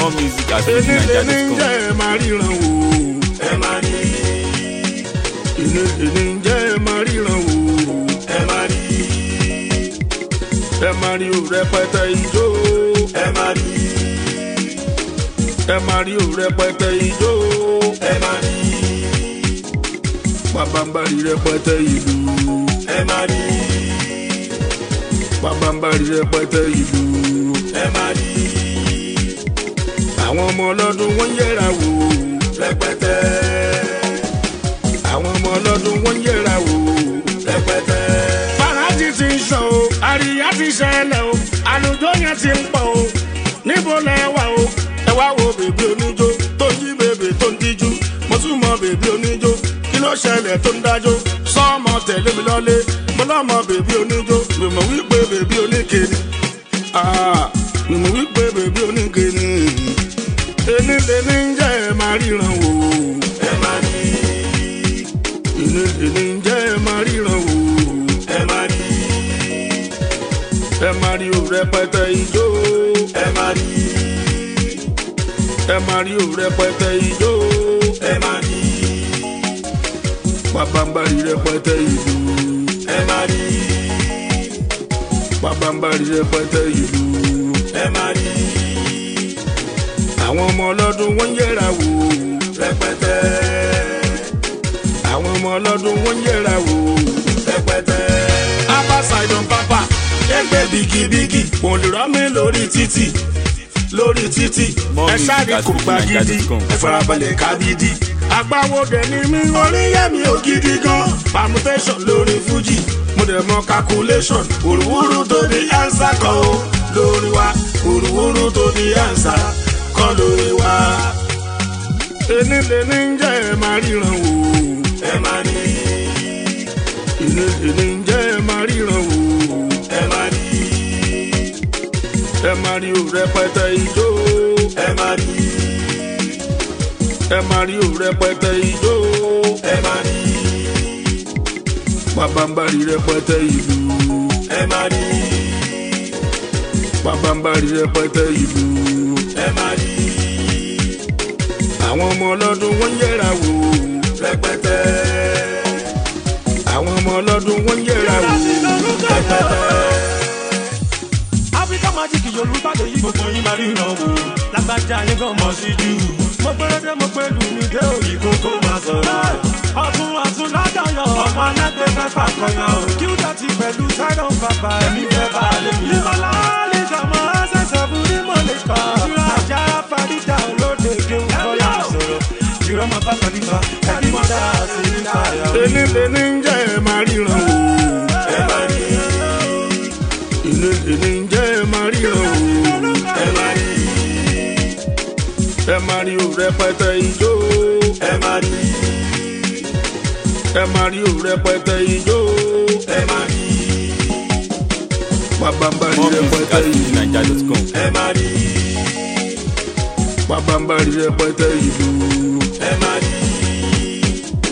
More music at Nigeria.com. Ẹ máa ríran wò. Ẹ máa rí. Ǹjẹ́ ẹ máa ríran wò. Ẹ máa rí. Ẹ máa rí o rẹpẹtẹ ijó. Ẹ máa rí. Ẹ máa rí o rẹpẹtẹ ijó. Ẹ máa rí. Pàbàmbarì rẹpẹtẹ ìlú. Ẹ máa rí. Pàbàmbarì rẹpẹtẹ ìlú. Ẹ máa rí. Àwọn ọmọ ọlọ́dún wọ́n yẹra wò. Rẹpẹtẹ. Àwọn ọmọ ọlọ́dún wọ́n yẹra wò. Rẹpẹtẹ. Fàájì ti ń sọ o, àríyá ti ṣẹlẹ̀ o, àlùjọ yẹn ti ń pọ̀ o. Níbo lẹ wà o? Ẹ wá wo bèbí oníjó tó ń jí bèbè tó ń díjú. Mo tún mọ bèbí oníjó kí ló ṣẹlẹ̀ tó ń dájó. Sọ́ọ̀mọ tẹ̀lé mi lọ́lé, mo lọ́mọ bèbí oníjó. Mi mọ̀ wípé bèbí oníkèéní. Mi mọ̀ wípé bèbí oníkèéní. Ení lè ní jẹ́ ẹ máa ríran wò. Ẹ máa rí. Ení jẹ́ ẹ máa ríran wò. Ẹ máa rí. Ẹ máa rí o rẹpẹtẹ ijó. Ẹ máa rí. Ẹ máa rí o rẹpẹtẹ ijó. Ẹ máa rí. Pàbàmbarì rẹpẹtẹ ìlú. Ẹ máa rí. Pàbàmbarì rẹpẹtẹ ìlú. Ẹ máa rí. Àwọn ọmọ ọlọ́dún wọ́n yẹra wò. Rẹpẹtẹ. Àwọn ọmọ ọlọ́dún wọ́n yẹra wò. Rẹpẹtẹ. Abba Sidon Papa Ẹgbẹ́ bigibigi. kò lè rọ́ mi lórí títì. Lórí títì More ẹ music sáré at kò gba gidi. Nigeria.com. Ẹ farabalẹ̀ ká bídí. Àgbáwo dẹ̀ ni mí Oríyẹ́mi ò gidi gan. permutation lórí Fuji. Mo dẹ̀ mọ calculation. Wùrúwúrú tó di ansa kan o lórí wa. Wùrúwúrú tó di ansa kan lórí wa. Ení lè ní jẹ́ ẹ máa ríran wò. Ẹ máa rí. Ení jẹ́ ẹ máa ríran wò. Ẹ máa rí. Ẹ máa rí o rẹpẹtẹ ijó. Ẹ máa rí. Ẹ máa rí o rẹpẹtẹ ijó. Ẹ máa rí. Pàbàmbarì rẹpẹtẹ ìlú. Ẹ máa rí. Pàbàmbarì rẹpẹtẹ ìlú. Ẹ máa rí. Àwọn ọmọ ọlọ́dún wọ́n yẹra wò. Rẹpẹtẹ. Àwọn ọmọ ọlọ́dún wọ́n yẹra wò. Rẹpẹtẹ. Africa Magic Yorùbá lè yí gbogbo yín máa ríran wò. Lágbájá yín gan mọ̀ sí jù. Mo gbẹ́rẹ́dẹ́ mo pẹ̀lú mi dé òyì kókó máa sọ̀rọ̀. Ọ̀tún lájọyọ̀. Ọmọ alágbè fẹ́ fàkọyọ̀. Kí ó dọ̀tí pẹ̀lú Sidon Papa ẹ̀mí fẹ́ bá a lè mí. Ìmọ̀lá lè jọmọ́ ṣẹ̀ṣẹ̀ fún ní mo lè kọ́. Àjà Fàdíjà olóde kéwù kọ́lá sọ̀rọ̀. Ìrọ̀mọ̀ bá Fàdíjà ẹ̀rí mọ́ dáa sí nípa ẹ̀yà. Ení lè ní jẹ́ ẹ máa ríran wò. Ẹ máa rí. Ení jẹ́ ẹ máa ríran wò. Ẹ máa rí. Ẹ máa rí o rẹpẹtẹ ijó. Ẹ máa rí. Ẹ máa rí o rẹpẹtẹ ijó. Ẹ máa rí. Pàbàmbarì More music rẹpẹtẹ at ìlú. Nigeria.com. Ẹ máa rí. Pàbàmbarì rẹpẹtẹ ìlú. Ẹ máa rí.